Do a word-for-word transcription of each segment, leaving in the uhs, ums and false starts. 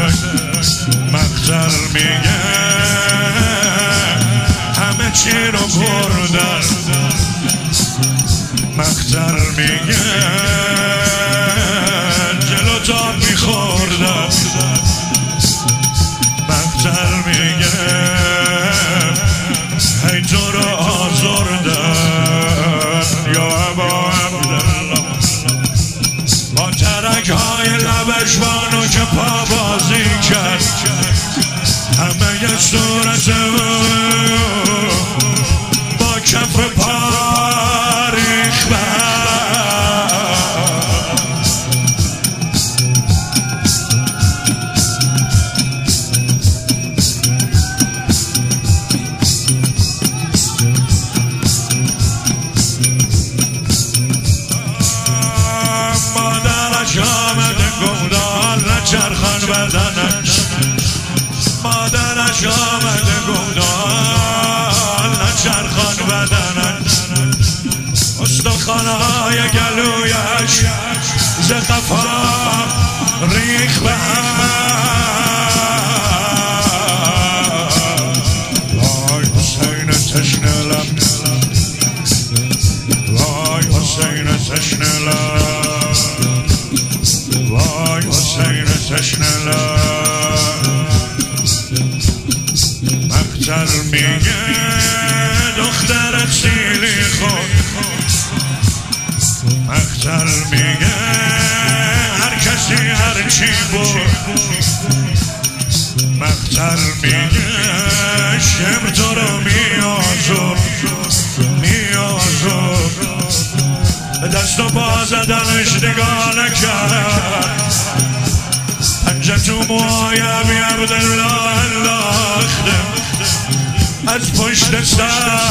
مقتل میگه همه چی رو بردن. مقتل میگه جلو تا میخوردن. مقتل میگه هی تو رو آزردن یا ابا عبدالله. با ترک های لبش بانو که پا بازی کرد همه یه صورت با کف پا ریخ چرخان بدنش. مادرش آمده گودال نچرخان بدنش. استخوانهای گلویش ز قفا ریخ به وای حسین تشنه لب، وای حسین تشنه لب، وای حسین تشنه لب. مقتل میگه دختر سیلی خود. مقتل میگه هر کسی هر چی بود. مقتل میگه شب تو رو میازور میازور. به دست و پا زدنش نگاه نکرد. پنجه تو موهای ابی عبدالله انداخته از پشت سر.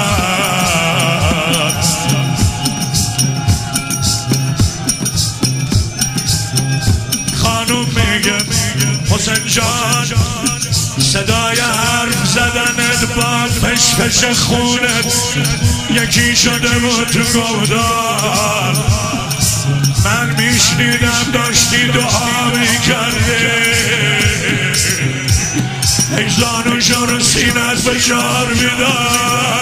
خانوم میگه حسین جان صدای حرف زدنت با پش پش خونت یکی شده بود تو گودال. من میشنیدم داشتی دعا میکردی ای زانوشو رو سینت فشار میداد.